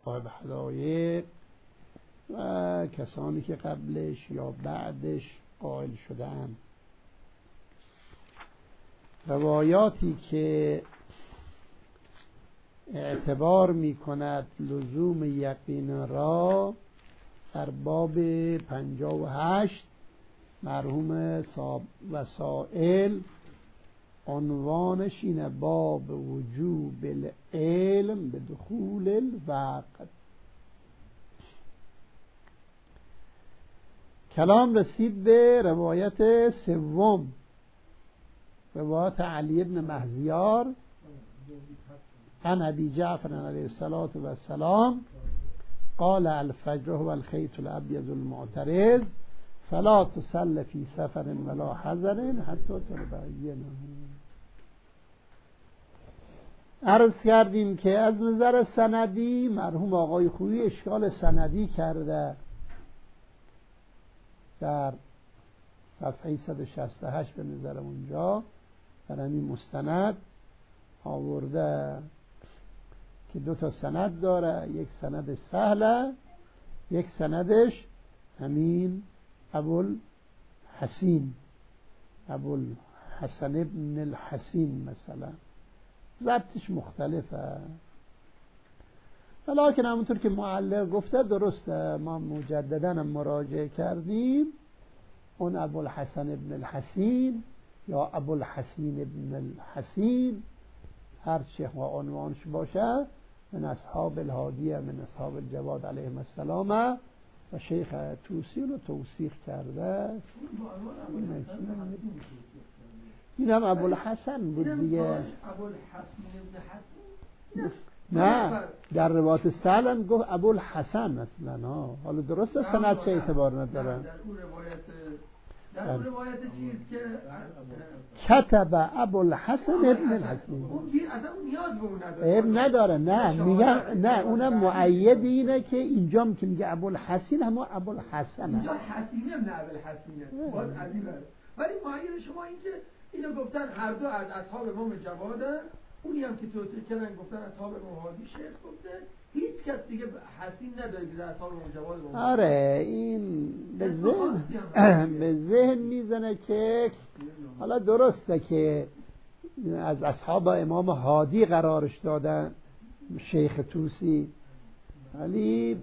صاحب حدایق و کسانی که قبلش یا بعدش قائل شدن. روایاتی که اعتبار می کند لزوم یقین را در باب 58 مرحوم وسائل عنوانش اینه: باب وجوب العلم به دخول الوقت. کلام رسید به روایت سوم، روایت علی بن مهزیار عن ابی جعفر علیه السلام قال الفجر هو الخيط الابيض المعترض فلا تصل في سفر ولا حضر حتی تبینه. عرض کردیم که از نظر سندی مرحوم آقای خویی اشکال سندی کرده. در صفحه 168 به نظر اونجا در همین مستند آورده که دو تا سند داره، یک سند سهله، یک سندش همین ابوالحسین ابن الحسین مثلا ضبطش مختلفه. ولیکن همونطور که معلق گفته درسته، ما مجددا مراجعه کردیم، اون ابوالحسن ابن الحسین یا ابوالحسین ابن الحسین هر چه و عنوانش باشه من اصحاب الهادیه، من اصحاب الجواد علیهم السلام و شیخ توسی رو توثیق کرده. این هم ابوالحسن بود دیگه. نه در روایت سهل گفت ابوالحسن اصلا. حالا درسته سند چه اعتبار نداره. در اون روایت چیز که کتب ابوالحسن ابن الحسین، اون اصلا نیاز به اون نداره. نداره. نه میگم نه، اونم مؤید اینه که اینجا که میگه ابوالحسین هم ابوالحسن، اینجا حسینه نه ابوالحسینه، باز عجیبه. ولی مؤید شما این که اینو گفتن هر دو از اصحاب امام جواده، اونی هم که توصیف کردن گفتن اصحاب امام هادی شیخ گفته، هیچ کس دیگه حسین نداره که اصحاب امام جواد. آره این به ذهن میزنه که حالا درسته که از اصحاب امام هادی قرارش دادن شیخ توسی، ولی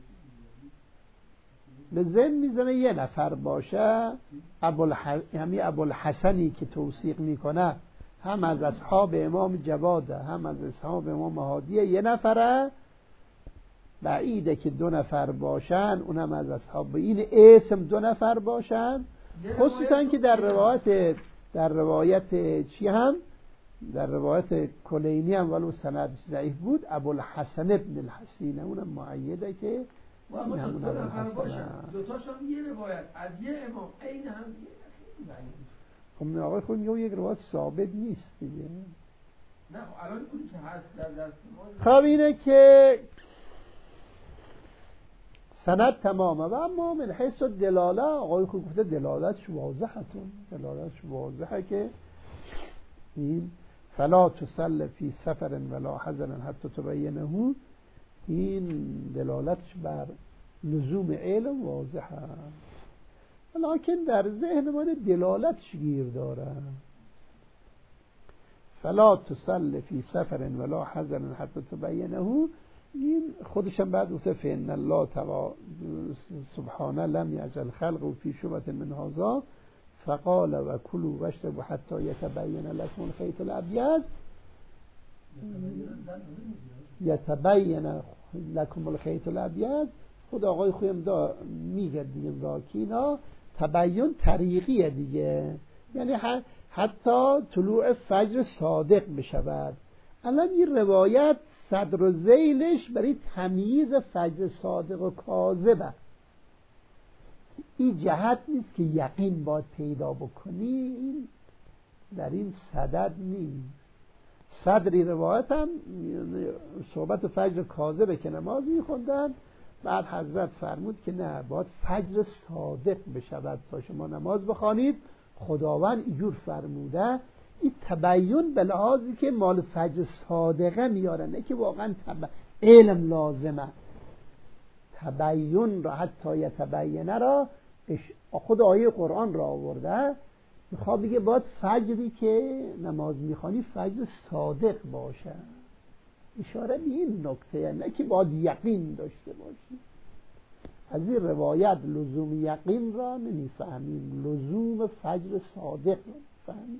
به ذهن میزنه یه نفر باشه همین ابوالحسنی که توثیق میکنه هم از اصحاب امام جواده هم از اصحاب امام هادیه، یه نفره. بعیده که دو نفر باشن، اونم از اصحاب این اسم دو نفر باشن، خصوصا که در روایت چی هم در روایت کلینی هم ولو سندش ضعیف بود ابوالحسن ابن الحسین، اونم معیده که این همون دو نفر باشن، دوتاشون یه روایت از یه امام عین هم. خب آقای خود میگه یک روایت ثابت نیست دیگه. نه الان اونی که هست در دست ما خب اینه که سند تمامه و اما من حیث دلاله آقای خود گفته دلالتش واضحه که این فلا تصل فی سفر ولا حضر حتی تبینه، این دلالتش بر لزوم علم واضحه، لکن در ذهن ما دلالتش گیر داره. فلا تصل فی سفر ولا حضر حتی تبینه، این خودشم بعد گفته فإن الله سبحانه لم یجعل خلقه فی شبهة من هذا فقال و کلوا واشربوا حتی یتبین لکم الخیط الابیض خود آقای خویم میگه دیگه راکینا تبین طریقیه دیگه، یعنی حتی طلوع فجر صادق بشود. الان این روایت صدر و ذیلش برای تمییز فجر صادق و کاذبه، این جهت نیست که یقین باید پیدا بکنی، این در این صدد نیست. صدری روایت هم صحبت فجر کاذبه که نماز میخوندن، بعد حضرت فرمود که نه، باید فجر صادق بشود تا شما نماز بخوانید. خداوند اینجور فرموده. این تبیین به لحاظی که مال فجر صادقه میارن، نه که واقعا علم لازمه. تبین را حتی یتبینه را خود آیه قرآن را آورده، میخواد بگه باید فجری که نماز میخوانی فجر صادق باشه. اشاره به این نکته، نه که باید یقین داشته باشی. از این روایت لزوم یقین را نمیفهمیم، لزوم فجر صادق را نمیفهمیم.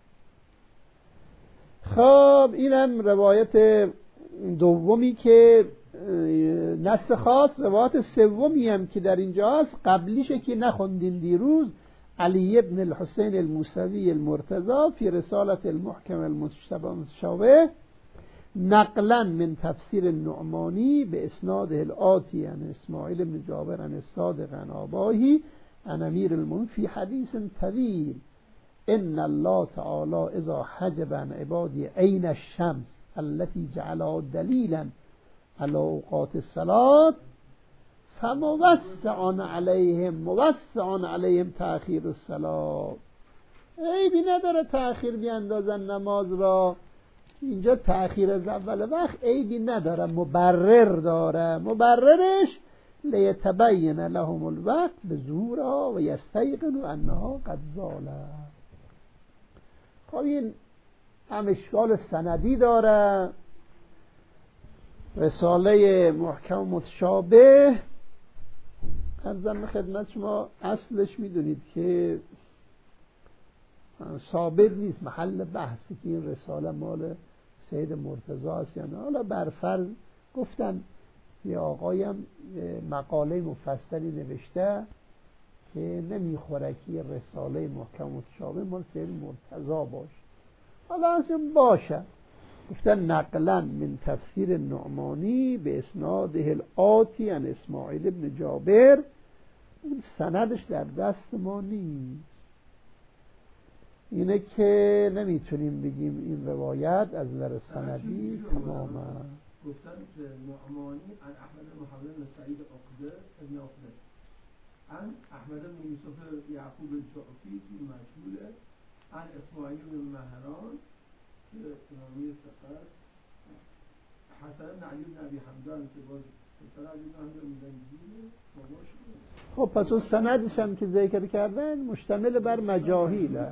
خب اینم روایت دومی که نص خاص. روایت سومی هم که در اینجاست قبلیشه که نخوندیم دیروز، علی ابن الحسین الموسوی المرتضی فی رسالة المحکم المتشابه نقلا من تفسیر النعمانی به اسناده الآتی عن اسماعیل بن جابر عن الصادق عن آباهی عن امیر المؤمنین فی حدیث طویل ان الله تعالی اذا حجب عن عبادی عین الشمس التي جعلها دلیلا علی اوقات الصلاة فموسع علیهم تأخیر الصلاة. عیبی نداره تأخیر بیاندازن نماز را. اینجا تأخیر از اول وقت عیبی نداره، مبرر داره. مبررش لیتبین لهم الوقت بظهورها و یستیقنوا انها قد زالت. خب این هم اشکال سندی داره. رساله محکم متشابه ارزم خدمت شما اصلش میدونید که ثابت نیست، محل بحثی که این رساله مال سید مرتضی است یا نه. حالا برفرض گفتن یه آقایم مقاله مفصلی نوشته که نمیخوره که رساله محکم متشابه مال سید مرتضی باشه. حالا اصلا باشه، گفتن نقلا من تفسیر نعمانی به اسناده الآتی عن اسماعیل ابن جابر. سندش در دست ما نیست، اینه که نمیتونیم بگیم این روایت از نظر سندی تماما. گفتن نعمانی عن احمد محمد بن سعید عقده ابن عقده عن احمد بن یوسف یعقوب الجعفی که مجهوله عن اسماعیل بن مهران که امامی سفر حسن بن علی بن ابی حمدان که باز حسن علی بن حمدان مدنجیله. خب پس اون سندش هم که ذکر کردن مشتمل بر مجاهیل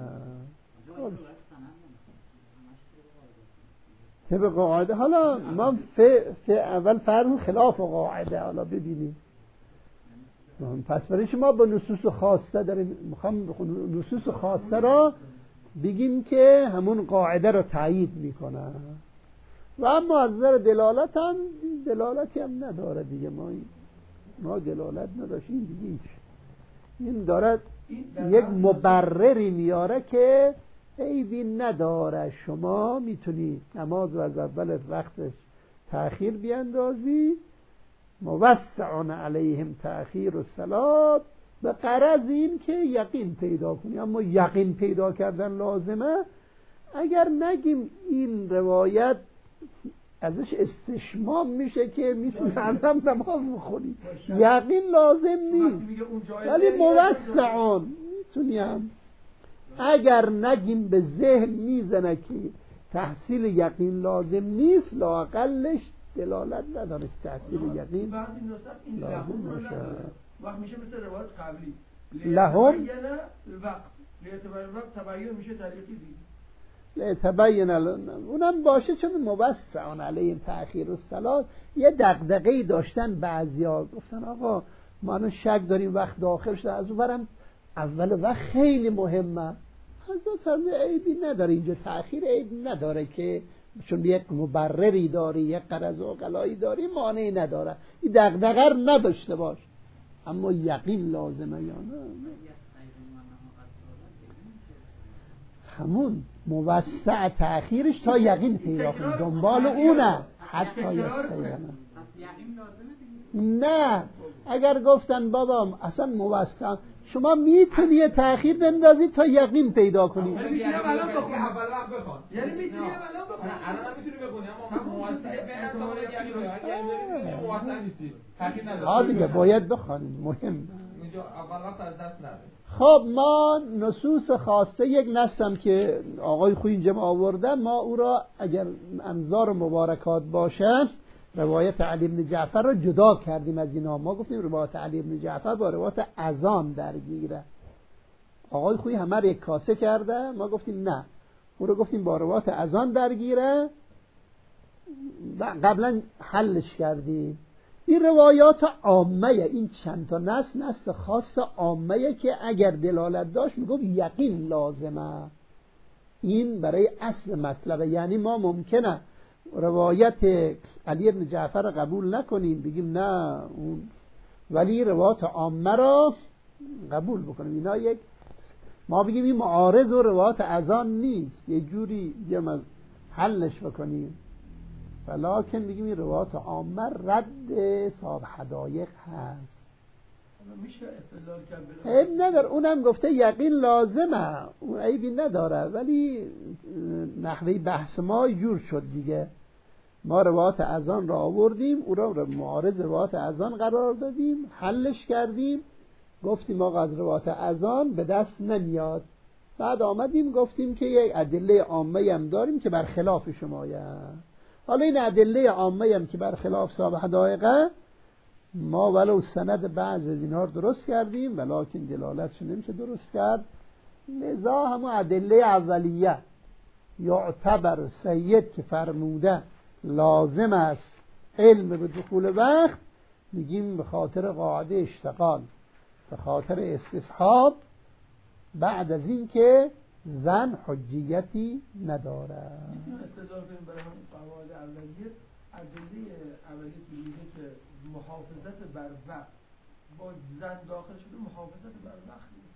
طبق قاعده. حالا ما اول فرض خلاف قاعده حالا ببینیم. پس برای شما با نصوص خاصه داریم، میخوام نصوص خاصه را بگیم که همون قاعده را تایید میکنه و اما از نظر دلالت هم دلالتی هم نداره دیگه. ما دلالت نداشتیم دیگه. این دارد یک مبرری میاره که عیبی نداره، شما میتونی نماز رو از اول وقتش تأخیر بیاندازی. موسع علیهم تأخیر الصلاة به غرض این که یقین پیدا کنی. اما یقین پیدا کردن لازمه. اگر نگیم این روایت ازش استشمام میشه که میتونی هم نماز بخونی، یقین لازم نیست ولی موسعان میتونی هم. اگر نگیم به ذهن میزنه که تحصیل یقین لازم نیست، لااقلش دلالت نداره تحصیل یقین لازم باشه. وقت میشه مثل روایت قبلی لهم وقت تبین میشه طریقی دیگه تبین اونم باشه، چون موسعان علیهم تأخیر الصلاة یه دغدغه‌ای داشتن بعضیا، گفتن آقا ما الان شک داریم وقت داخل شده، از اونورم اول وقت خیلی مهمه. حضرت عیبی نداره اینجا، تأخیر عیبی نداره که چون یک مبرری داری، یک غرض عقلایی داری، مانعی نداره. این دغدغه نداشته باش. اما یقین لازمه یا نه؟ همون موسع تأخیرش تا یقین پیدا کنی، دنبال اونه حتی یستیقن. نه اگر گفتن بابا اصلا موسع شما میتونی تأخیر بندازی تا یقین پیدا کنی. یعنی میتونی الان بخونی، اول وقت بخون. یعنی میتونی الان بخونی. الان میتونی بخونی اما موسع بین موسع نیستی. تأخیر نداره. دیگه باید بخونید، مهم. اینجا اول وقت از دست نره. خب ما نصوص خاصه یک نصم که آقای خوی اینجا آورده، ما او را اگر انظار مبارکات باشه روایت علی بن جعفر رو جدا کردیم از اینا. ما گفتیم روایت علی بن جعفر با روایت اذان درگیره. آقای خویی همه رو یک کاسه کرده، ما گفتیم نه، او رو گفتیم با روایت اذان درگیره و قبلا حلش کردیم. این روایات عامه، این چند تا نص خاص عامه که اگر دلالت داشت میگفت یقین لازمه. این برای اصل مطلبه. یعنی ما ممکنه روایت علی بن جعفر رو قبول نکنیم، بگیم نه اون، ولی روایات عامه رو قبول بکنیم. اینا یک، ما بگیم این معارض و روایات اذان نیست، یه جوری بگیم حلش بکنیم، ولیکن بگیم این روایات عامه رد صاحب حدایق هست. میشه استدلال کرد عیب نداره، اونم گفته یقین لازمه، اون عیبی نداره، ولی نحوه بحث ما جور شد دیگه. ما روایات اذان را آوردیم، او را معارض روایات اذان قرار دادیم، حلش کردیم، گفتیم آقا از روایات اذان به دست نمیاد. بعد آمدیم گفتیم که یک ادله عامه هم داریم که برخلاف شمایه. حالا این ادله عامه هم که برخلاف صاحب حدایقه، ما ولو سند بعض از اینها رو درست کردیم ولیکن دلالتش نمیشه درست کرد. لذا همون ادله اولیه یعتبر سید که فرموده لازم است علم به دخول وقت، میگیم به خاطر قاعده اشتغال، به خاطر استصحاب، بعد از این که زن حجیتی نداره. میتونم استدلال کنیم برای همین قواعد اولیه. ادله اولیه که میگه که محافظت بر وقت با زن داخل شده، محافظت بر وقت نیست.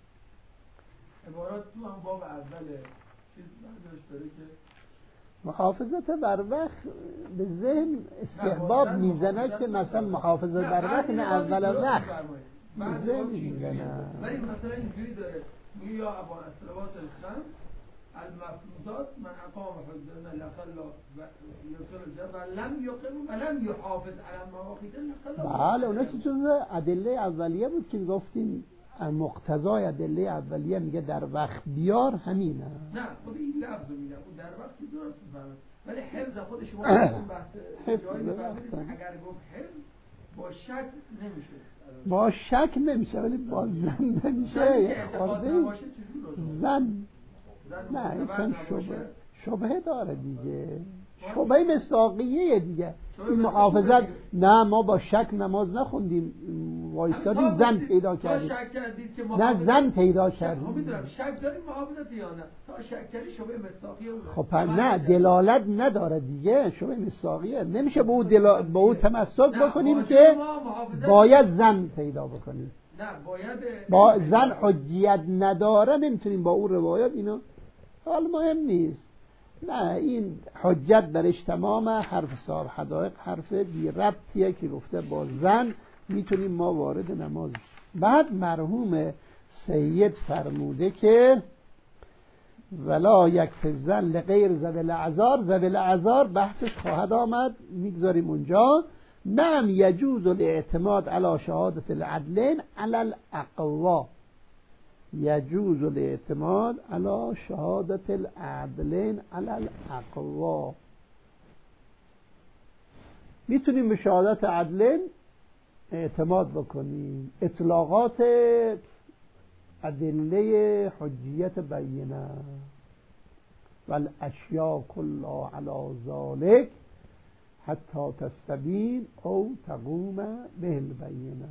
عبارات تو هم باب اول چیز برداشت داره که محافظت بر وقت به ذهن استحباب میزنه که مثلا محافظت بر وقت نه اول وقت به ذهن میزنه. ولی مثلا اینجوری داره میگه یا ابا الصلوات الخمس المفروضات من اقام حدود لخلا و یقل و لم یقم و لم یحافظ علی مواقیت لخلا. بله اونا که جزء ادله اولیه بود که گفتیم مقتضای ادله اولیه میگه در وقت بیار همینه. نه خود این لفظ رو میگم اون در وقت درست میفهمه، ولی حفظ خود شما اون بحث جایی میفهمید اگر گفت حفظ با شک نمیشه. با شک نمیشه ولی با زن نمیشه. زن نه این شبهه داره دیگه، شبهه مصداقیه دیگه. این محافظت نه، ما با شک نماز نخوندیم، وایستادیم زن پیدا کردیم. نه زن پیدا کردیم. میدونم شک داریم محافظت یا نه، تا شک کردی شبهه مصداقیه. خب نه دلالت نداره دیگه، شبهه مصداقیه نمیشه به او تمسک بکنیم که باید زن پیدا بکنیم. نه باید با زن حجیت نداره، نمیتونیم با اون روایات اینا. حال مهم نیست. نه این حجت برش تمامه. حرف صاحب حدایق حرف بی ربطیه که گفته با زن میتونیم ما وارد نماز. بعد مرحوم سید فرموده که ولا یکفی الزن لغیر ذوی الاعذار. ذوی الاعذار بحثش خواهد آمد، میگذاریم اونجا. نعم یجوز الاعتماد علی شهادت العدلین علی الاقوا. یجوز الاعتماد علی شهادت العدلین علی الاقوا. میتونیم به شهادت عدلین اعتماد بکنیم. اطلاقات ادله حجیت بینه والاشیاء کلها علی ذلک حتی تستبین او تقوم به البینه.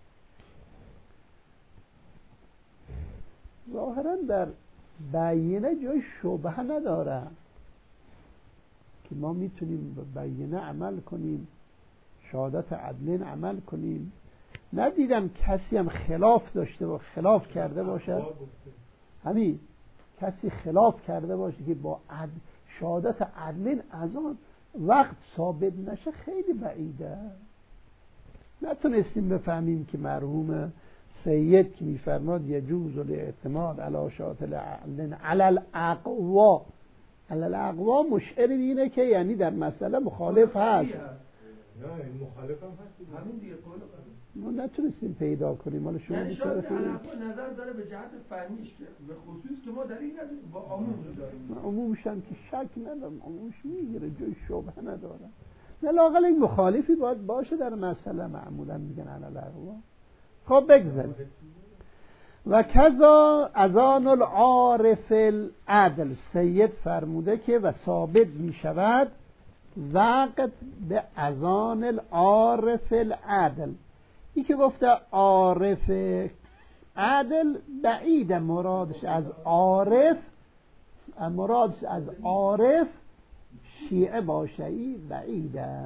ظاهرا در بینه جای شبهه نداره که ما میتونیم به بینه عمل کنیم، شهادت عدلین عمل کنیم. ندیدم کسی هم خلاف داشته و خلاف کرده باشه، همین کسی خلاف کرده باشه که با شهادت عدلین از آن وقت ثابت نشه، خیلی بعیده. نتونستیم بفهمیم که مرحوم سید که میفرماد یجوز الاعتماد علی شهادت العدلین علی الاقوا. علی الاقوا مشعر اینه که یعنی در مسئله مخالف هست. نه مخالف هم هست، همین دیگه قول ما نتونستیم پیدا کنیم. حالا شما یعنی شاید نظر داره به جهت فنیش که به خصوص که ما در این نداریم، با عموم داریم. عمومش هم که شک ندارم، عمومش میگیره، جای شبهه نداره. نه لااقل این مخالفی باید باشه در مسئله، معمولا میگن علی الاغوا. خب بگذاریم. و کذا اذان العارف العدل، سید فرموده که و ثابت می شود وقت به اذان العارف العدل. این که گفته عارف عدل بعید، مرادش از عارف، مرادش از عارف شیعه باشه، ای بعیده.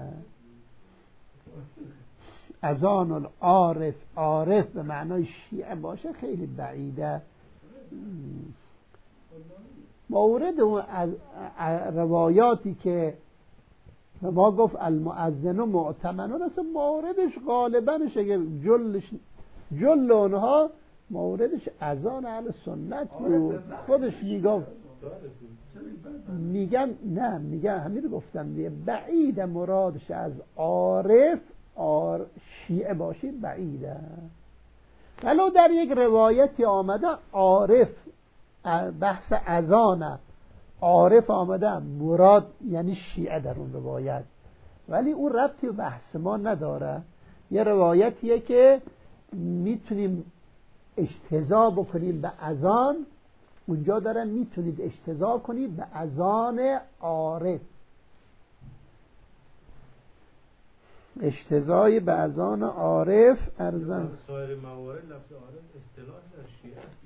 اذان العارف، عارف به معنای شیعه باشه خیلی بعیده. مورد از روایاتی که ما گفت المؤذن و معتمنون، اصلا موردش غالبنش اگر جل اونها موردش اذان اهل سنت بود. خودش میگفت، میگم نه، میگم همین گفتم دیگه، بعید مرادش از عارف شیعه باشید بعیده. ولو در یک روایتی آمده عارف، بحث اذان عارف آمده مراد یعنی شیعه در اون روایت، ولی اون ربطی به بحث ما نداره. یه روایتیه که میتونیم اجتزا بکنیم به اذان، اونجا داره میتونید اجتزا کنید به اذان عارف، اجتزای به اذان عارف. ارزان سایر موارد لفظ عارف اصطلاح از شیعه است.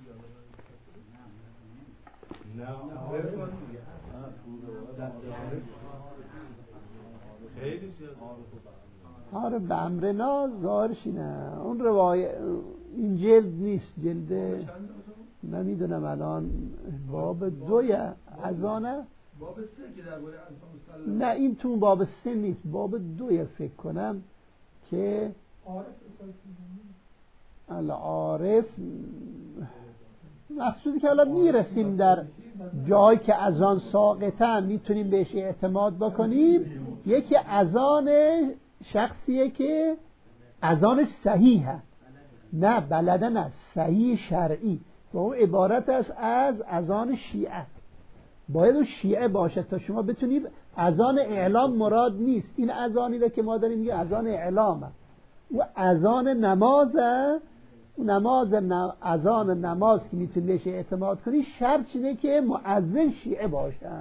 نه عارف خیلی عارف به امرنا ظاهرش اینه. اون روایت این جلد نیست، جلد نمیدونم الان باب 2 اذانه، باب 3 که درباره اذان. نه این تو باب 3 نیست، باب 2 فکر کنم که العارف مقصودی که حالا میرسیم در جایی که اذان ساقطه میتونیم بهش اعتماد بکنیم. یکی اذان شخصیه که اذانش صحیحه، نه بلده، نه صحیح شرعی، و اون عبارت است از اذان شیعه. باید اون شیعه باشه تا شما بتونید. اذان اعلام مراد نیست، این اذانی رو که ما داریم میگه اذان اعلامه، و اذان نمازه. اذان نماز که میتونی بهش اعتماد کنی شرط اینه که مؤذن شیعه باشه.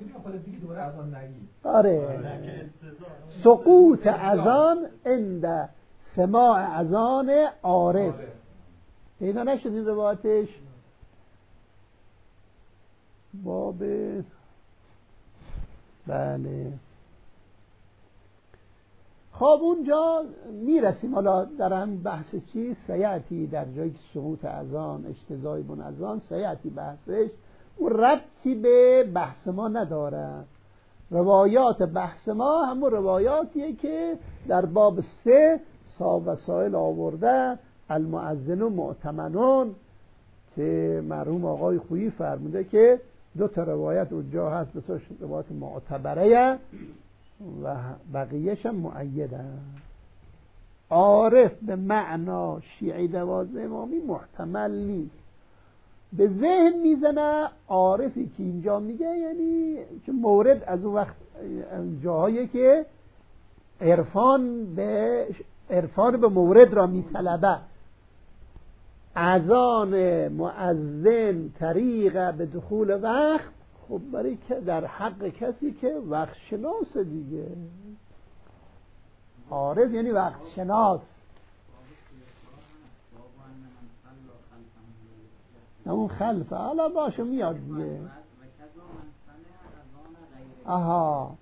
آره، سقوط اذان عند سماع اذان عارف. اینا نشد این روایتش باب، بله. خب اونجا میرسیم حالا در هم بحث چی سیعتی در جایی که سقوط اذان، اجتزای بن اذان سیعتی بحثش، اون ربطی به بحث ما نداره. روایات بحث ما همون روایاتیه که در باب 3 وسائل آورده، المؤذن و معتمنون، که مرحوم آقای خویی فرموده که 2 روایت اونجا هست، 2 روایت معتبره و بقیهش هم مؤیده. عارف به معنا شیعی 12 امامی محتمل نیست. به ذهن میزنه عارفی که اینجا میگه، یعنی که مورد از اون وقت جاهایی که عرفان به مورد را میطلبه. اذان مؤذن طریق به دخول وقت، خب برای که در حق کسی که وقت شناس دیگه، عارف یعنی وقت شناس. اون خلفه حالا باشه میاد دیگه. آها،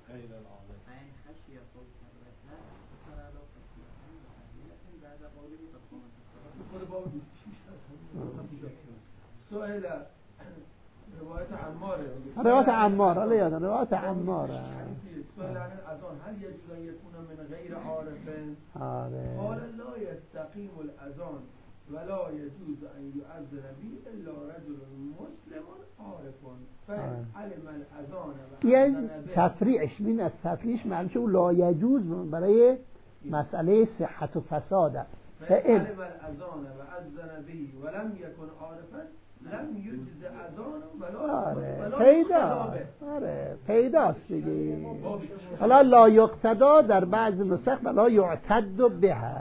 سؤال روایت عماره، روایت عمار، حالا یادم روایت عماره. سؤال عن الاذان هل يجوز ان يكون من غير عارف؟ آره. قال لا يستقيم الاذان ولا يجوز ان يؤذن به الا رجل مسلم عارف فإن علم الاذان یعنی تفریعش من از تفریعش معنی شو لا يجوز برای مسئله صحت و فساده. فإن علم الاذان واذن به ولم يكن عارفا لم یجز اذان ولا آره پیدا، آره پیداست دیگه. حالا لا یقتدا در بعض نسخ ولا یعتد بها.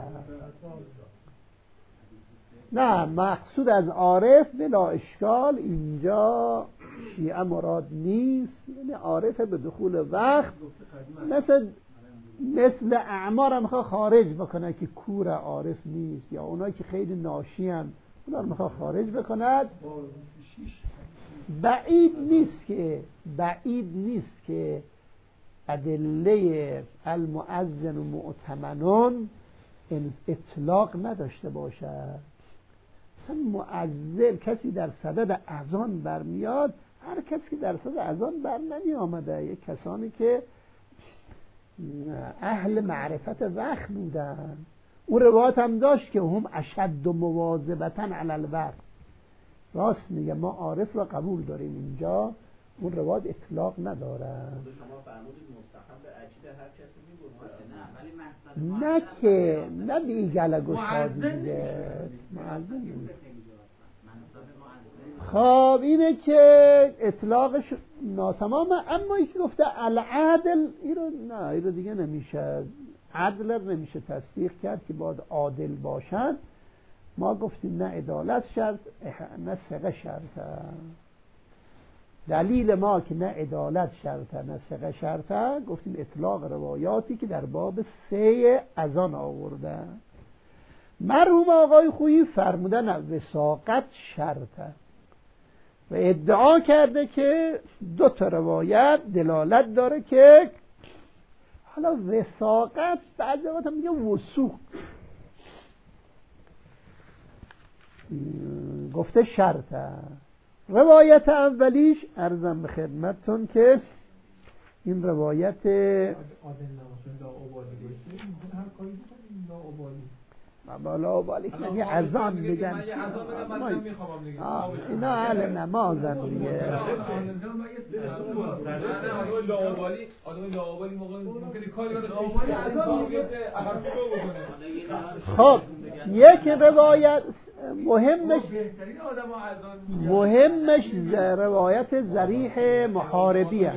نه مقصود از عارف بلا اشکال اینجا شیعه مراد نیست، یعنی عارف به دخول وقت مثل اعمار هم میخواه خارج بکنه که کور عارف نیست، یا اونایی که خیلی ناشی هم اونا رو میخواه خارج بکند. بعید نیست که ادله المؤذن و مؤتمنون اطلاق نداشته باشد. مثلا مؤذن کسی در صدد اذان برمیاد، هر کسی که در صدد اذان بر نمی آمده، یک کسانی که اهل معرفت وقت بودن. اون روایت هم داشت که هم اشد مواظبتا علی الوقت. راست میگه، ما عارف را قبول داریم اینجا، اون روایت اطلاق نداره. شما فرمودید مستحب اجید هر کسی میگه نه که نه بیگل گشادی دیگه خب اینه که اطلاقش ناتمامه. اما یکی گفته العدل، اینو دیگه نمیشه، عدل نمیشه تصدیق کرد که باید عادل باشد. ما گفتیم نه عدالت شرط، نه ثقه شرطه. دلیل ما که نه عدالت شرطه نه ثقه شرطه، گفتیم اطلاق روایاتی که در باب 3 اذان آورده. مرحوم آقای خویی فرمودن وثاقت شرطه و ادعا کرده که 2 روایت دلالت داره که حالا وثاقت بعضی وقت میگه وثوق، گفته شرطه. روایت اولیش عرضم به خدمتتون که این روایت بالا بالی که یه اذان میگن اینا اهل نمازن دیگه. خب یک روایت مهمش روایت ذریح محاربیه.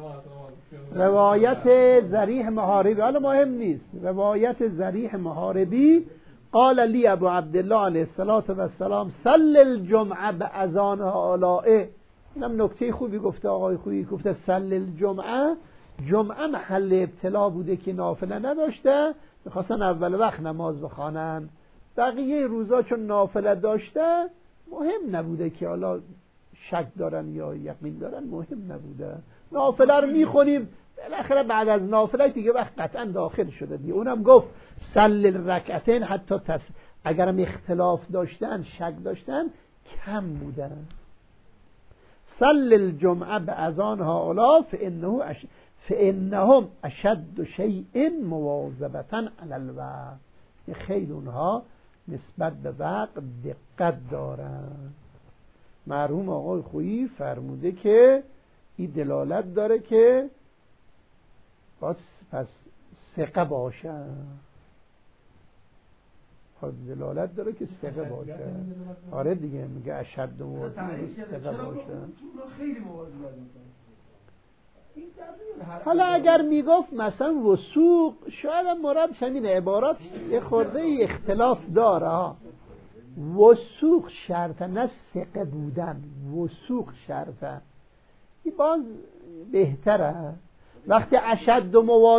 روایت ذریح محاربی حالا مهم نیست. روایت ذریح محاربی قال لی ابو عبدالله علیه السلام صل الجمعه به اذان آلائه. اینم نکته خوبی گفته آقای خویی، گفته صل الجمعه. جمعه محل ابتلا بوده که نافله نداشته، میخواستن اول وقت نماز بخوانن. بقیه روزا چون نافله داشته مهم نبوده که حالا شک دارن یا یقین دارن، مهم نبوده. نافله رو میخونیم بالاخره بعد از نافله دیگه وقت قطعا داخل شده دیگه. اونم گفت صل الرکعتین، حتی اگرم اختلاف داشتن شک داشتن کم بودن. صل الجمعه به اذان هؤلاء فانهم اشد شیء مواظبتا علی الوقت. خیلی اونها نسبت به وقت دقت دارن. مرحوم آقای خویی فرموده که این دلالت داره که پس ثقه باشه، دلالت داره که ثقه باشه. آره دیگه میگه اشد مواظبت ثقه باشه. حالا اگر میگفت مثلا وثوق، شاید مرادش همین عبارات یه خورده اختلاف داره. وثوق شرطه، نه ثقه بودن. وثوق شرطه، این باز بهتره. وقتی اشد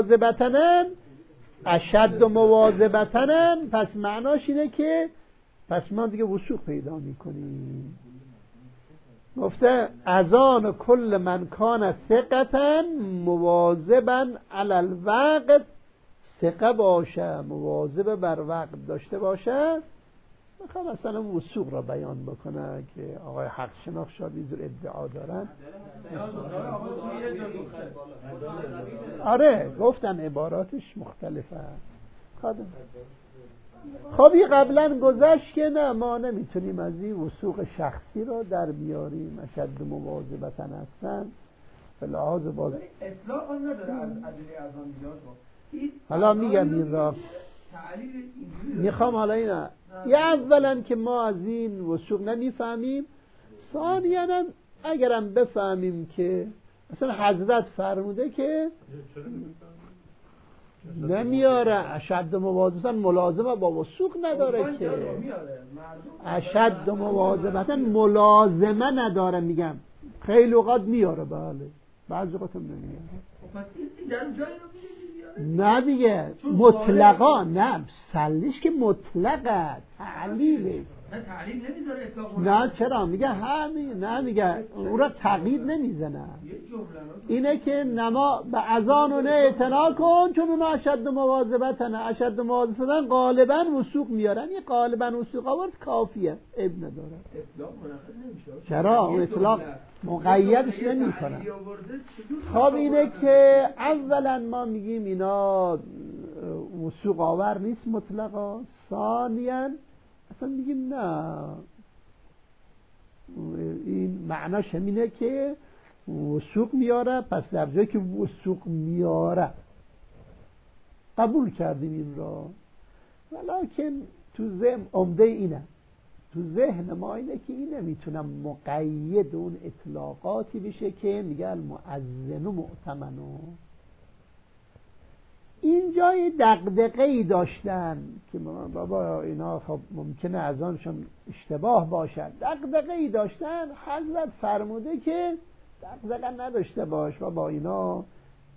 مواظبتن پس معناش اینه که پس ما دیگه وثوق پیدا میکنیم. گفته اذان کل من کان ثقتا مواظبا علی الوقت، ثقه باشه، مواظب بر وقت داشته باشه. میخوام مثلا وثوق را بیان بکنه که آقای حق شناخت شاید اینجور ادعا دارن. آره گفتن عباراتش مختلفه. خب قبلا گذشت که نه ما نمیتونیم از این وثوق شخصی را در بیاریم. اشد مواظبتا هستن به لحاظ باز اطلاق نداره از ادله اذان بیاد. حالا میگم این را میخوام حالا اینا اولا که ما از این وثوق نمیفهمیم، ثانیاً اگرم بفهمیم که مثلا حضرت فرموده که نمیاره اشد مواظبتا ملازمه با وثوق نداره که اشد مواظبتا ملازمه نداره میگم خیلی اوقات میاره بله بعضی اوقات هم نمیاره نه دیگه مطلقا نه سلیش که مطلقه تعلیله تعلیل نمیذاره اطلاق نه چرا میگه همین نه میگه اون را تقیید نمیزنه اینه که نما به اذان و نه اعتنا کن چون اونا اشد مواظبتن اشد مواظبتن غالبا وثوق میارن یه غالبا وثوق آورد کافیه اب نداره چرا اون اطلاق مقیدش نمیکنن خب اینه که اولا ما میگیم اینا وثوق آور نیست مطلقا ثانیا اصلا میگیم نه این معناش همینه که وثوق میاره پس در جایی که وثوق میاره قبول کردیم این را ولیکن تو ذهن عمده اینه تو ذهن ما اینه که این نمیتونم مقید اون اطلاقاتی بشه که میگه المؤذن و مؤتمنو این جای دغدغه‌ای داشتن که بابا اینا خب ممکنه از آنشون اشتباه باشد دغدغه‌ای داشتن حضرت فرموده که دغدغه نداشته باش بابا اینا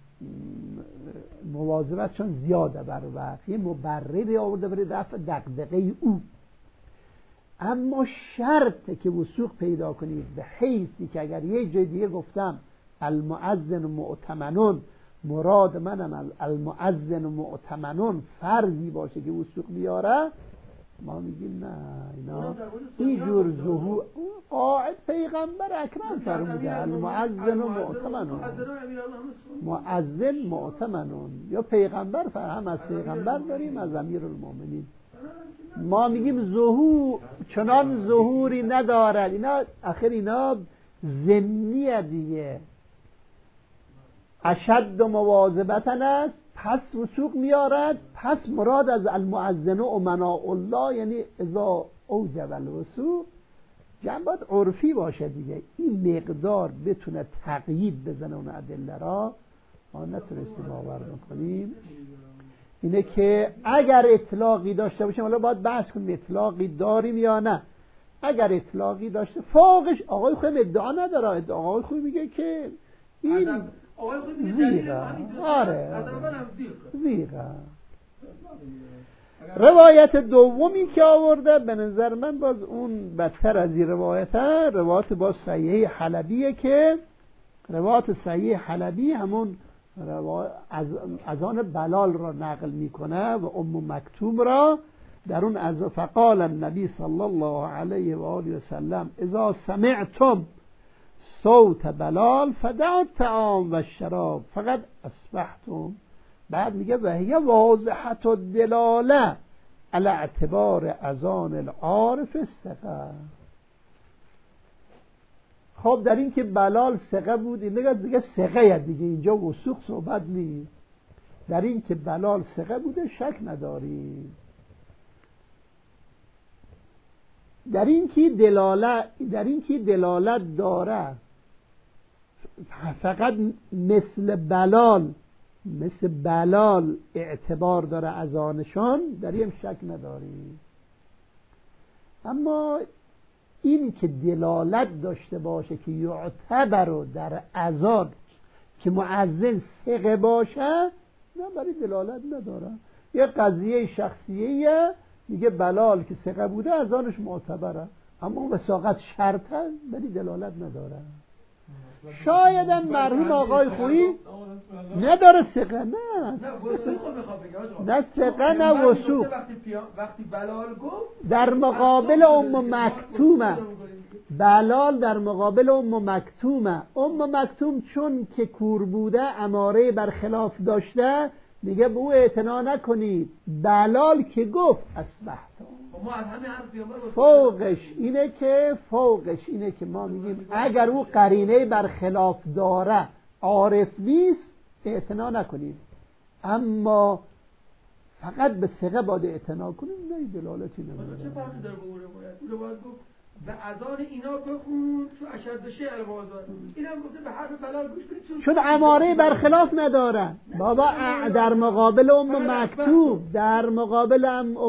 مواظبتشون زیاده بر وقت یه مبرری آورده برای رفع دغدغه او اما شرطه که وثوق پیدا کنید به حیثی که اگر یه جای دیگه گفتم المؤذن مؤتمنون مراد منم المؤذن مؤتمنون فردی باشه که وثوق بیاره ما میگیم نه اینا اینجور ظهور قاعد پیغمبر اکرم فرموده المؤذن مؤتمنون مؤذن مؤتمنون یا پیغمبر هم از پیغمبر داریم از امیرالمومنین ما میگیم ظهور چنان ظهوری نداره اینا آخر اینا ضمنیه دیگه اشد مواظبتن است پس وثوق میارد پس مراد از المؤذن امناء الله یعنی اذا اوجب الوثوق جنبات عرفی باشه دیگه این مقدار بتونه تقیید بزنه اون ادله را ما نتونستیم باور بکنیم اینه که اگر اطلاقی داشته باشیم حالا باید بحث کنیم اطلاقی داریم یا نه اگر اطلاقی داشته فوقش آقای خویم ادعا نداره آقای خویم میگه که این زیغه آره زیغه روایت دومی که آورده به نظر من باز اون بدتر از این روایته روایت باز صحیح حلبیه که روایت صحیح حلبی همون از آن بلال را نقل میکنه و ام مکتوم را در اون از فقال النبی صلی الله علیه و آله و سلم اذا سمعتم صوت بلال فدعوا الطعام و الشراب فقط اصبحتم بعد میگه و هي واضحة الدلاله على اعتبار اذان العارف الثقه خب در این که بلال ثقه بود این دیگه ثقه دیگه اینجا وثوق صحبت نیست در این که بلال ثقه بوده شک نداریم در این که دلالت داره فقط مثل بلال اعتبار داره اذانشان در این شک نداریم اما این که دلالت داشته باشه که یعتبر در اذان که مؤذن ثقه باشه نه برای دلالت نداره یه قضیه شخصیه میگه بلال که ثقه بوده اذانش معتبره اما وثاقت شرطه ولی دلالت نداره شاید مرحوم آقای خویی نداره ثقه نه ثقه نه وثوق وقتی بلال گفت در مقابل ام مکتومه بلال در مقابل ام مکتوم چون که کور بوده اماره بر خلاف داشته میگه به او اعتنا نکنید بلال که گفت اصبحتم فوقش اینه که ما میگیم اگر او قرینه بر خلاف داره عارف نیست اعتنا نکنید اما فقط به ثقه باید اعتنا کنید نه دلالتی نمیده چه فرقی داره با اون روایت گفت به اذان اینا بخون چون اشد شعر بازار. اینم گفته به حرف بلال گوش بدید چون اماره برخلاف ندارن. بابا در مقابل مکتوم، در مقابل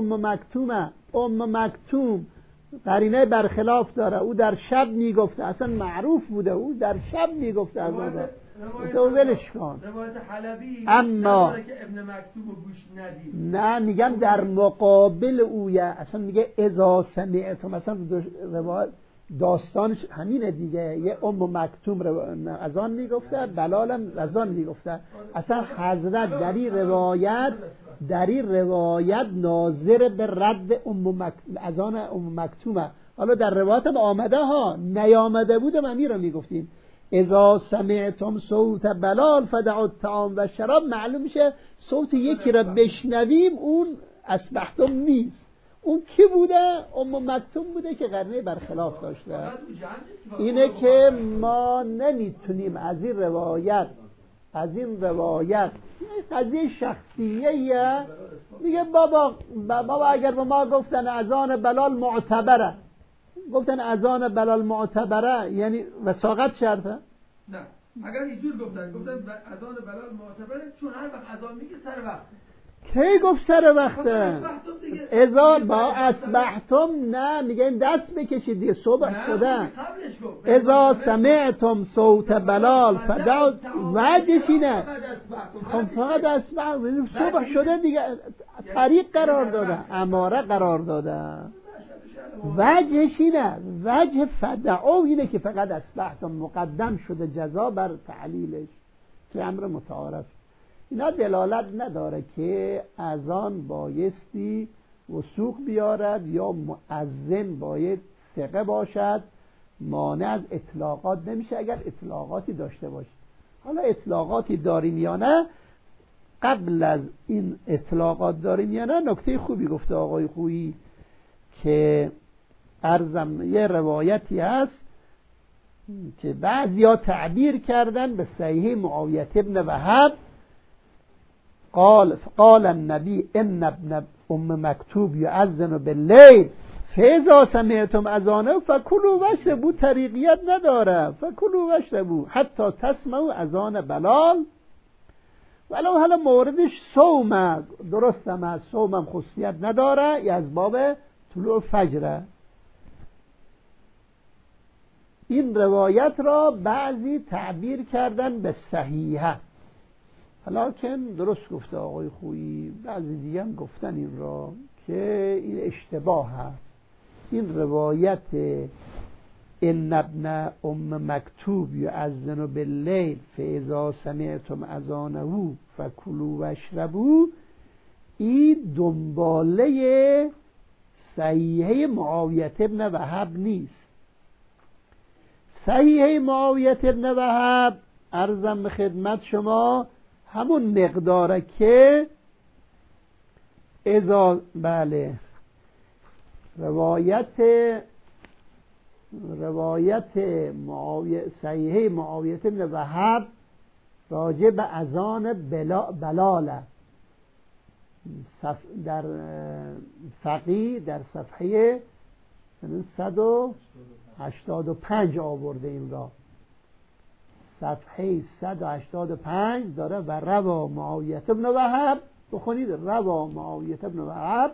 مکتوم قرینه برخلاف داره. او در شب میگفته، اصلا معروف بوده او در شب میگفته از آقا تو ولش کن. روایت حلبی اما که ابن مکتوم گوش ندید. نه میگم در مقابل اویه، اصلا میگه اذا سمعتم، مثلا روایت داستانش همینه دیگه. یه مکتوم از آن میگفته، بلالم از آن میگفته. اصلا حضرت در این روایت ناظر به رد از آن مکتومه. حالا در روایت هم آمده ها، نیامده بودم امیر رو میگفتیم اذا سمعتم صوت بلال فدعوا الطعام و شراب. معلوم میشه صوت یکی را بشنویم اون اصبحتم نیست. اون کی بوده؟ مکتوم بوده که قرینه برخلاف داشته. اینه که ما نمیتونیم از این روایت قضیه شخصیه. میگه بابا اگر به ما گفتن اذان بلال معتبره یعنی وثاقت شرطه؟ نه، اگر اینجور گفتن اذان بلال معتبره چون هر وقت اذان میگه سر وقت. کی گفت سر وقته؟ اذا با اسبحتم نه، میگه این دست بکشید دیگه صبح شده. اذا سمعتم صوت بلال فدعوا وجهش اینه. فقط اسبحتم صبح شده دیگه، طریق قرار داده، اماره قرار داده. وجهش اینه، وجه فدعوا اینه که فقط اسبحتم مقدم شده جزا بر تعلیلش که امر متعارف. اینا دلالت نداره که اذان بایستی وثوق بیارد یا مؤذن باید ثقه باشد. مانع از اطلاقات نمیشه اگر اطلاقاتی داشته باشه. حالا اطلاقاتی داریم یا نه، قبل از این اطلاقات داریم یا نه، نکته خوبی گفته آقای خویی که یه روایتی هست که بعضیا تعبیر کردن به صحیح معاویه ابن وهب قال النبی ان ابن مکتوب یؤذن باللیل فاذا سمعتم اذانه فکلوا واشربوا. طریقیت نداره، فکلوا واشربوا حتی تسمعوا اذان بلال. ولو حالا موردش صوم درست هم صوم خصوصیت نداره، یا از باب طلوع فجر. این روایت را بعضی تعبیر کردن به صحیحه، لکن درست گفته آقای خویی، بعضی دیگه هم گفتن این را که این اشتباه هست. این روایت ان ابن مکتوب یؤذن باللیل فاذا سمعتم اذانه فکلوا واشربوا، این دنباله صحیحه معاویه ابن وهب نیست. صحیحه معاویه ابن وهب عرضم به خدمت شما همون مقداره که روایت صحیحه معاویه بن وهب راجع به اذان بلاله در فقیه در صفحه 185 آورده این را. صفحه 185 داره و روا معاویه بن وهب، بخونید روا معاویه بن وهب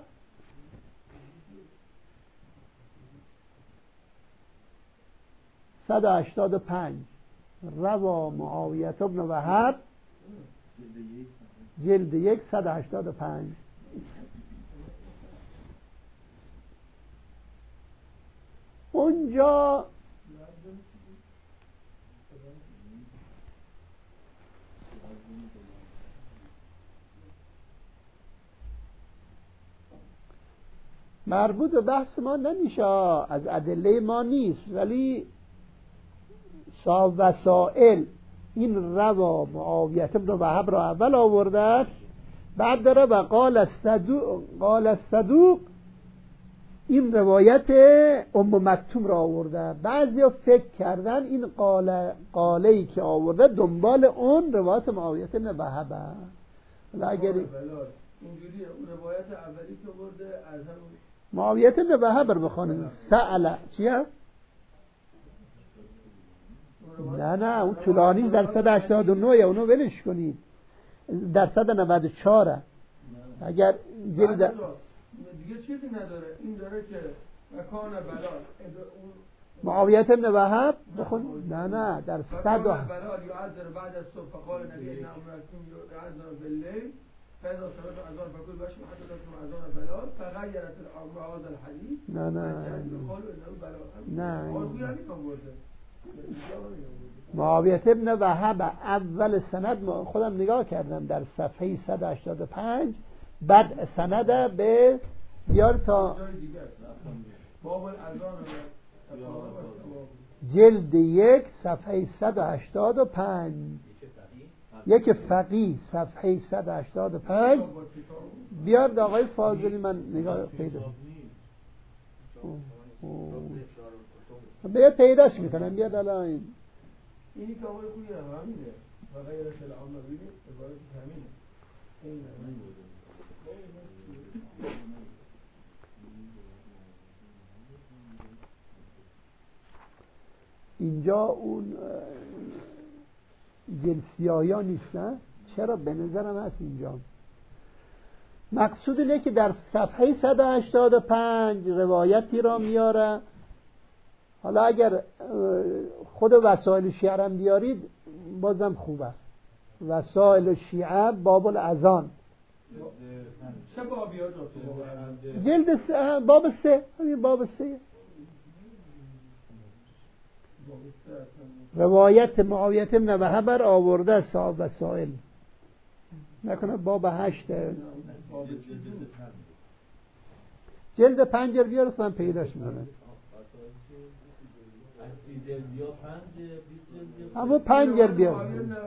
روا معاویه بن وهب جلد 1 185. اونجا مربوط به بحث ما نمیشه، از ادله ما نیست، ولی صاحب وسائل این روا معاویه بن وهب را اول آورده است، بعد داره و قال الصدوق این روایت مکتوم را آورده. بعضیا فکر کردن این قاله‌ای که آورده دنبال اون روایت معاویه بن وهب. حالا اگر اینجوریه اون روایت اولی که آورده از همون معاویه بن وهب رو بخونید. سأل چیه؟ نه اون طولانی در 189 اونو ولش کنید، در 194 اگر جلد دیگه چیزی نداره. این داره که مکان بلال معاویه بن وهب بخون. نه در 100 بلال یعذر بعد از صبح فقال نبی ان امرکم یعذر باللیل فاذا صلاه اذان فقل باش حتى تسمع اذان بلال فغيرت الامر هذا الحديث. نه معاویه بن وهب اول سند خودم نگاه کردم در صفحه 185 بعد سند به بیار تا جلد 1 صفحه 185 یک فقیه صفحه 185 بیار آقای فاضلی من نگاه پیدا بیار پیداش میکنم بیاد الان اینی که آقای خویی همینه و غیرش العامه بینید عبارت همینه. اینجا اون جنسیایا نیست نه؟ چرا؟ به نظرم هست اینجا. مقصود اینه که در صفحه 185 روایتی را میاره. حالا اگر خود وسائل شیعه هم بیارید بازم خوبه. وسائل شیعه باب الاذان چه بابی ها جلد باب 3 همین باب 3 روایت معاویه بن وهب آورده صاحب وسائل نکنه باب 8 جلد 5 بیارم پیداش میکنم. همون 5 بیار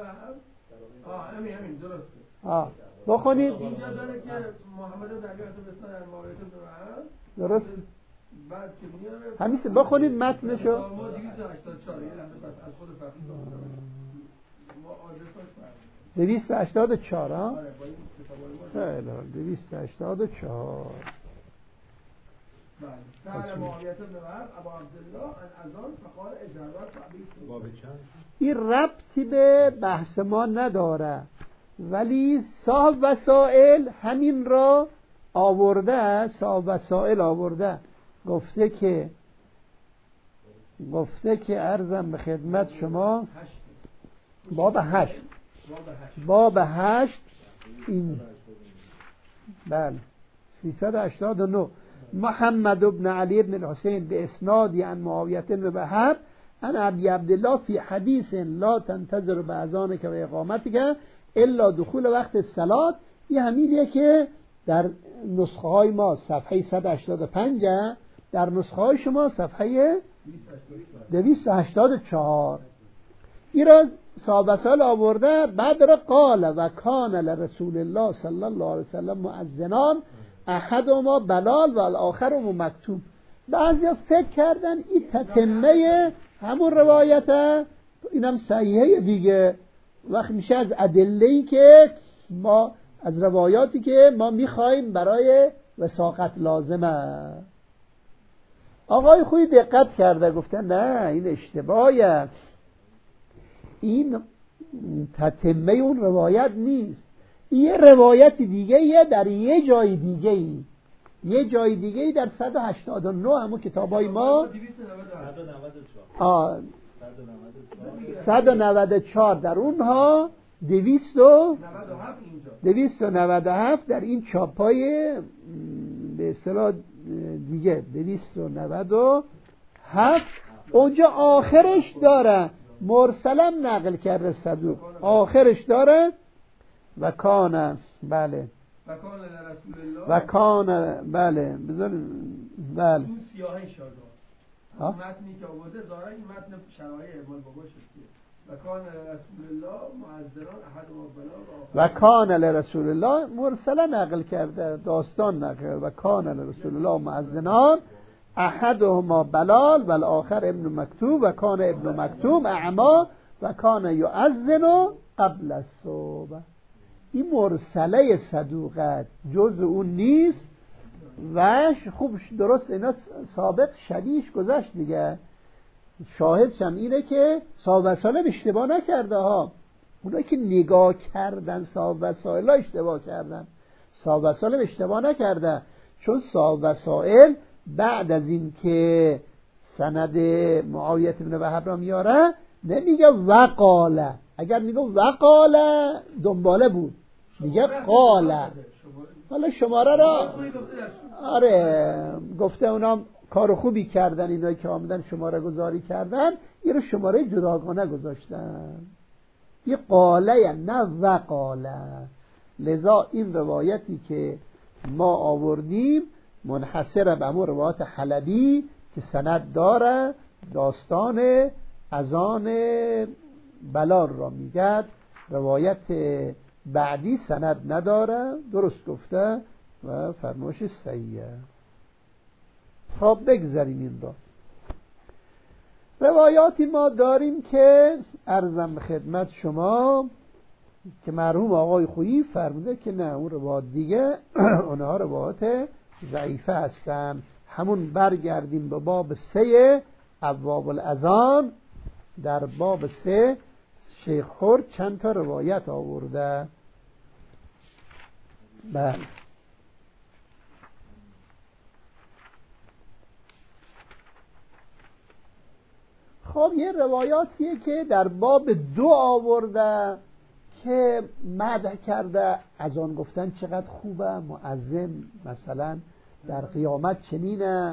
همین درسته. بخونید اینجا داره که محمد بن علی حسن بن معاویه بن وهب درست بعد که میاره همین بخونید متنشو. ما 284 یه لحظه بس از خود فقیه ما آدرسش 284 ها؟ آره با این کتابای ما 284 بله. سأل معاویه بن وهب ابو عبدالله عن اذان فقال اجرات باب چند. این ربطی به بحث ما نداره ولی صاحب وسائل همین را آورده. صاحب وسائل آورده گفته که عرضم به خدمت شما باب 8 این بله 389 محمد بن علی بن الحسین به اسنادی عن معاویه بن وهب عن ابی عبدالله فی حدیث لا تنتظر باذانک و اقامتک الا دخول وقت الصلاه. این همینیه که در نسخه های ما صفحه 185 در نسخه های شما صفحه 284 این را صاحب وسائل آورده. بعد را قال و کان لرسول الله صلی الله علیه وسلم مؤذنان احدهما بلال و الاخر مکتوب. بعضیا فکر کردن این تتمه همون روایته، اینم صحیحه دیگه. وقت میشه از ادله‌ای که ما از روایاتی که ما میخوایم برای وثاقت لازمه. آقای خوی دقت کرده گفتن نه این اشتباهه، این تتمه اون روایت نیست، یه روایت دیگه یه در یه جای دیگه در 189 همون کتابای ما 194 در اونها 297 در این چاپای به اصطلاح دیگه 297 اونجا آخرش داره مرسلم نقل کرده صدوق آخرش داره و کان بله و کان بله بذار بله این سیاهی شده متنی که آورده داره این متن شرایع ابن بابا شد و کان رسول الله معذران احد و کان لرسول الله مرسله نقل کرده داستان نقل و کان لرسول الله معذران احدهما بلال و الاخر ابن مکتوم و کان ابن مکتوم اعما و کان یؤذن قبل الصبح. این مرسله صدوقت جز اون نیست. و خوب درست اینا سابق شبیهش گذشت دیگه. شاهدش هم اینه که صاحب وسایل اشتباه نکرده ها، اونایی که نگاه کردن صاحب وسایل اشتباه کردن، صاحب وسایل اشتباه نکرده، چون صاحب وسایل بعد از این که سند معاویه بن وهب را میاره نمیگه وقاله، اگر میگه وقاله دنباله بود، میگه قاله. حالا شماره را گفته اونا کار خوبی کردن، اینایی که آمدن شماره گذاری کردن این رو شماره جداگانه گذاشتن، یه قاله نه وقاله. لذا این روایتی که ما آوردیم منحصر به همون روایت حلبی که سند داره، داستان اذان بلال را میگد، روایت بعدی سند نداره، درست گفته و فرمایش صحیحه. خب بگذاریم این را. روایاتی ما داریم که عرضم به خدمت شما که مرحوم آقای خویی فرموده که نه اون روایات دیگه اونها روایات ضعیفه هستن. همون برگردیم به باب 3 ابواب الاذان. در باب 3 شیخ حر چند تا روایت آورده. بله خب یه روایاتیه که در باب 2 آورده که مدح کرده از آن گفتن چقدر خوبه، مؤذن مثلا در قیامت چنینه،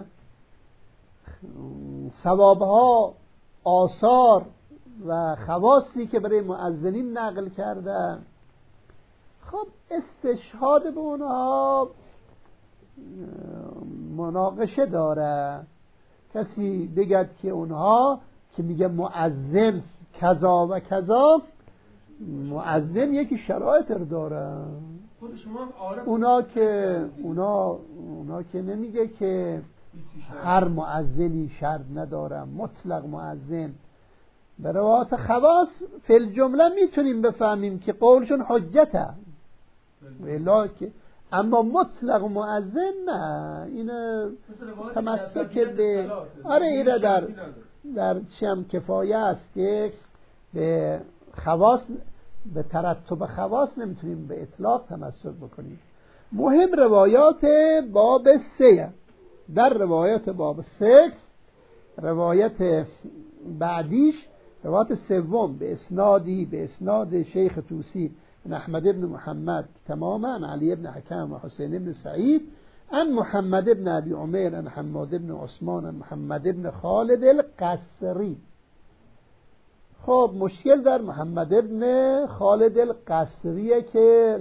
ثوابها، آثار و خواصی که برای مؤذنین نقل کرده. خب استشهاد به اونها مناقشه داره. کسی بگد که اونها که میگه مؤذن کذا و کذا، مؤذن یکی شرایط رو داره. اونا که نمیگه که هر مؤذنی شرط نداره، مطلق مؤذن. به روایات خواص فی الجمله میتونیم بفهمیم که قولشون حجته، اما مطلق مؤذن نه. این تمسک به ایره در چم کفایه است که به خواص، به ترتب خواص نمیتونیم به اطلاق تمسک بکنیم. مهم روایات باب 3. در روایات باب 6 روایت بعدیش روایت 3 به اسناد شیخ توسی احمد ابن محمد تماما عن علی ابن حکم و حسین ابن سعید عن محمد ابن ابی عمیر عن حماد ابن عثمان عن محمد ابن خالد القصری. خب مشکل در محمد ابن خالد القصریه که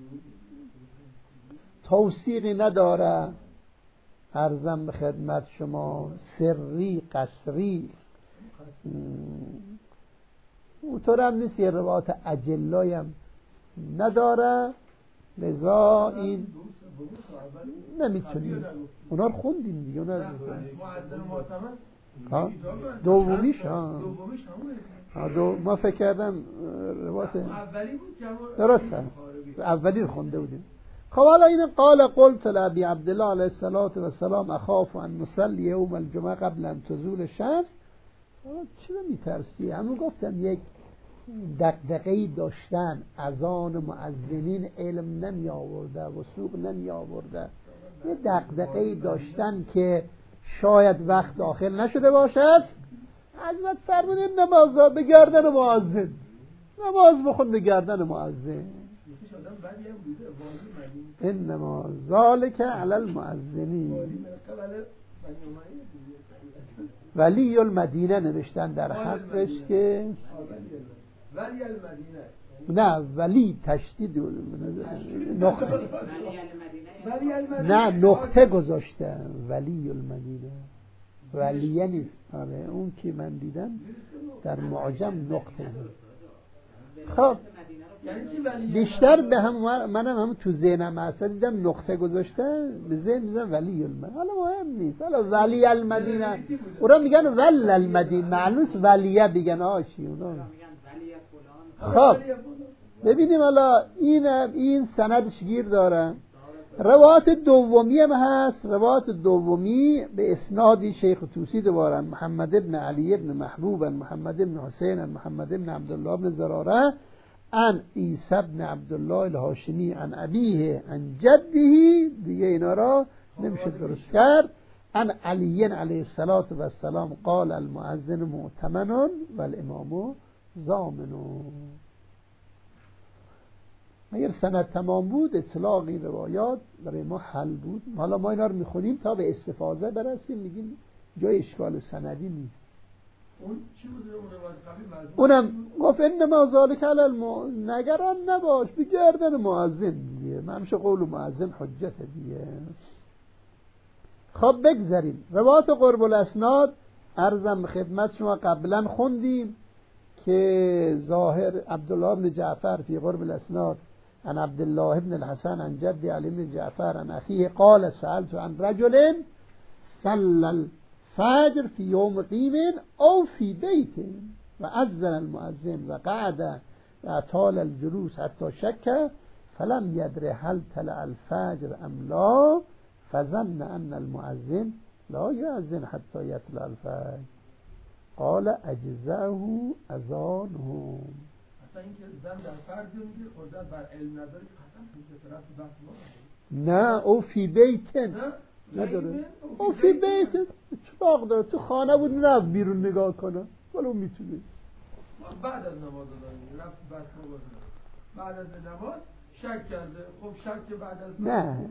توثیقی نداره. عرضم به خدمت شما سری قصری اونطور هم نیست، یه روایت اجلای هم نداره. لذا این نمیتونیم اونا رو خوندیم دیگه. اونا رو دومیش ما فکر کردم روایت اولی بود که درسته، اولی رو خونده بودیم. خب حالا این قال قلت لابی عبدالله علیه الصلاة و السلام اخاف ان نصلی یوم الجمعه قبل ان تزول الشمس. چرا میترسی؟ همون گفتم یک دغدغه‌ای داشتن، اذان مؤذنین علم نمی آورده، وثوق نمی آورده، یه دغدغه‌ای داشتن که شاید وقت داخل نشده باشد. حضرت فرمودن نمازا به گردن مؤذن، نماز بخون به گردن مؤذن. انما ذالک علی المؤذنین. ولی المدینه نوشتن در حقش که ولی المدینه، نه ولی تشدید نقطه، نه نقطه گذاشته ولی المدینه، ولیه نیست. آره اون که من دیدم در معجم نقطه. خب بیشتر به منم هم تو ذهنم اصلا دیدم نقطه گذاشته، به ذهن دیدم ولی المدینه. حالا مهم نیست، حالا ولی المدینه اونا میگن ول المدینه، معلوم است ولیه بگن آشی اونا. خب ببینیم حالا این سندش گیر داره. روایت دومی هم هست. روایت دومی به اسنادی شیخ طوسی دوباره محمد ابن علی ابن محبوب محمد ابن حسین محمد ابن عبدالله ابن زراره عن عیسی ابن عبدالله الهاشمی عن ابیه عن جده، دیگه اینا را نمیشه درست کرد. عن علی علیه السلام قال المؤذن مؤتمن والامام ضامن. اگر سند تمام بود اطلاق این روایات برای ما حل بود. حالا ما اینا رو میخونیم تا به استفاضه برسیم، میگیم جای اشکال سندی نیست. اون چی بود اون روایت قبلی؟ اونم گفت انما ذالک علی نگران نباش به گردن مؤذن دیگه، همیشه قول مؤذن حجت دیگه. خب بگذاریم روایت قرب الاسناد. عرضم خدمت شما قبلا خوندیم که ظاهر عبدالله بن جعفر فی قرب الاسناد عن عبدالله بن الحسن عن جد علی بن جعفر عن اخیه قال سألت عن رجل صلى الفجر في يوم قيم او في بيت وأذن المؤذن وقعد وأطال الجلوس حتى شك فلم يدر هل طلع الفجر ام لا فظن ان المؤذن لا يؤذن حتى يطلع الفجر قال اجزاه اذانهم. اصلا اینکه زن در فرض میگه قدرت بر علم نداره که قطعا حجت رفت بحث ما نه او فی بیتن نداره. او فی بیتن چراغ داره تو خانه بود رفت بیرون نگاه کنه ولو میتونه بعد از نماز داره رفت بحث ما بعد از نماز شک کرده. خب شک بعد از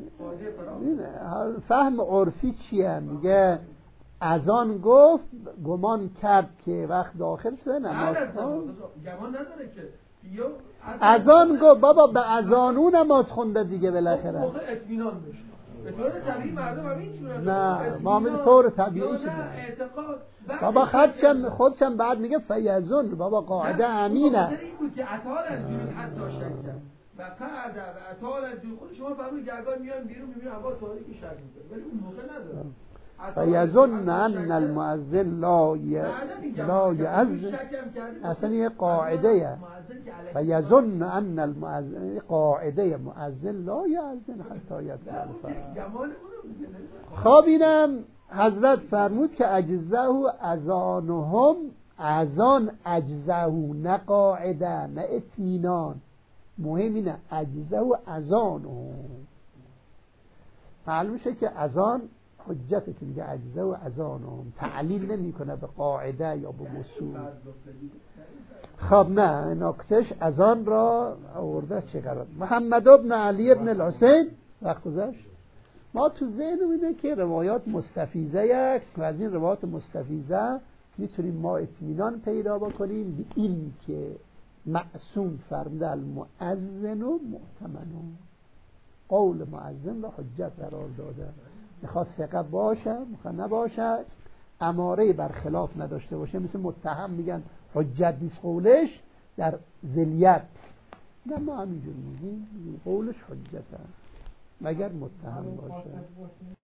نه فهم عرفی چیه؟ میگه از آن گفت گمان کرد که وقت داخل شده نماز گمان نداره که از آن گفت بابا به از آن اون نماز خونده دیگه بالاخره موقع اطمینان بشه. به طور طبیعی مردم هم اینجوره. نه ما به طور طبیعی چه اعتقاد بابا خودشم بعد میگه فیزون بابا قاعده امینه. این بود که اطال الجلوس حتی شک کرد و قعد و اطال الجلوس. خود شما فرمودید گرگان میان بیرون میبینید هوا تاریکی شک میکنه ولی اون موقع نداره. فیظن ان المؤذن لا یؤذن. اصلا یه قاعده فیظن ان المؤذن قاعده مؤذن لا یؤذن حتی یطلع الفجر. خب اینم حضرت فرمود که اجزاه اذانهم، اذان اجزاه نه قاعده نه اطمینان، مهم اینه اجزاه اذانهم. معلوم شه که اذان حجته که میگه اجزا و اذانهم تعلیل نمی کنه به قاعده یا به وصول. خب نه نکتهش اذان را آورده چه قرار. محمد ابن علی ابن الحسین وقت گذشت. ما تو ذهن اینه که روایات مستفیضه یک و از این روایات مستفیضه میتونیم ما اطمینان پیدا بکنیم به این که معصوم فرموده المؤذن و مؤتمن، قول مؤذن را حجت قرار داده. میخواد ثقه باشه میخواد نباشه، اماره بر خلاف نداشته باشه. مثل متهم میگن حجت نیست قولش در ذلیت، نه ما همینجور میگیم قولش حجته مگر متهم باشه.